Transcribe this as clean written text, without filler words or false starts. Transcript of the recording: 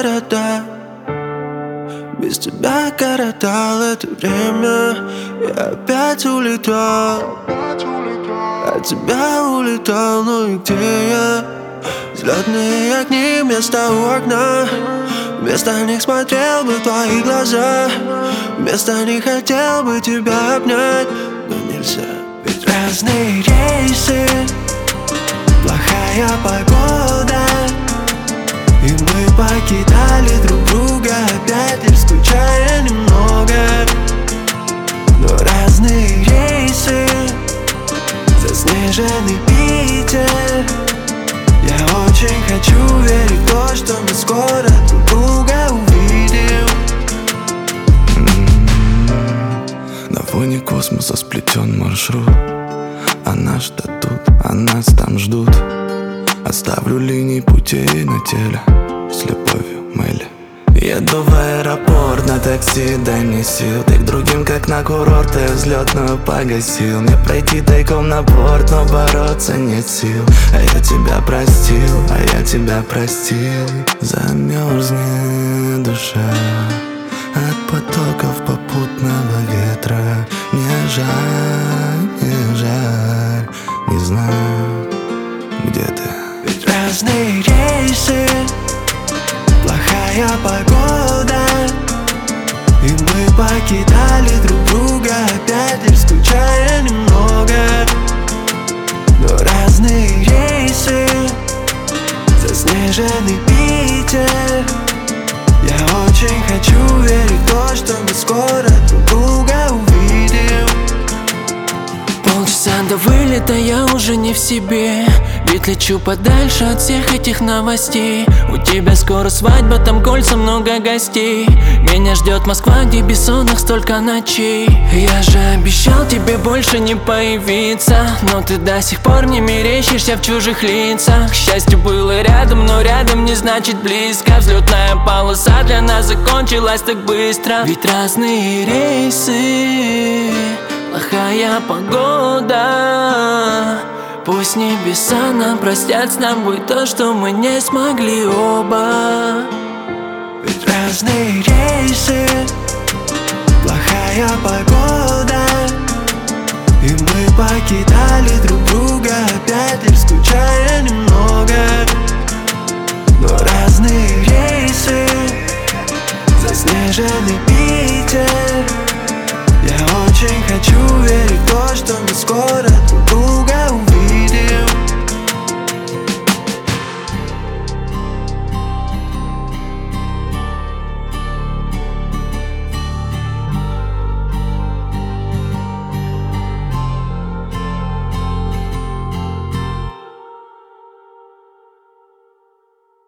города. Без тебя коротал это время. Я опять улетал, от тебя улетал, ну и где я? Взлетные огни вместо у окна. Вместо них смотрел бы в твои глаза. Вместо них хотел бы тебя обнять, но нельзя. Ведь разные рейсы, плохая погода, и мы покидали друг друга опять, лишь скучая немного. Но разные рейсы, заснеженный Питер. Я очень хочу верить в то, что мы скоро друг друга увидим. На фоне космоса сплетен маршрут, а нас ждут, а нас там ждут. Оставлю линии путей на теле, с любовью, Мэлли. Еду в аэропорт на такси, дай мне сил. Ты к другим, как на курорт, ты взлетную погасил. Мне пройти тайком на борт, но бороться нет сил. А я тебя простил, а я тебя простил. Замерзнет душа от потоков попутного ветра. Не жаль, не знаю, где ты. Ведь разные рейсы, плохая погода, и мы покидали друг друга опять, лишь скучая немного. Но разные рейсы, заснеженный Питер. Я очень хочу верить в то, что мы скоро друг друга увидим. Полчаса до вылета я уже не в себе, ведь лечу подальше от всех этих новостей. У тебя скоро свадьба, там кольца, много гостей. Меня ждет Москва, где бессонных столько ночей. Я же обещал тебе больше не появиться, но ты до сих пор мне мерещишься в чужих лицах. Счастье было рядом, но рядом не значит близко. Взлетная полоса для нас закончилась так быстро. Ведь разные рейсы, плохая погода. Пусть небеса нам простят с тобой то, что мы не смогли оба. Ведь разные рейсы, плохая погода, и мы покидали друг друга опять, лишь скучая немного. Но разные рейсы, заснеженный Питер. Я очень хочу верить в то, что мы скоро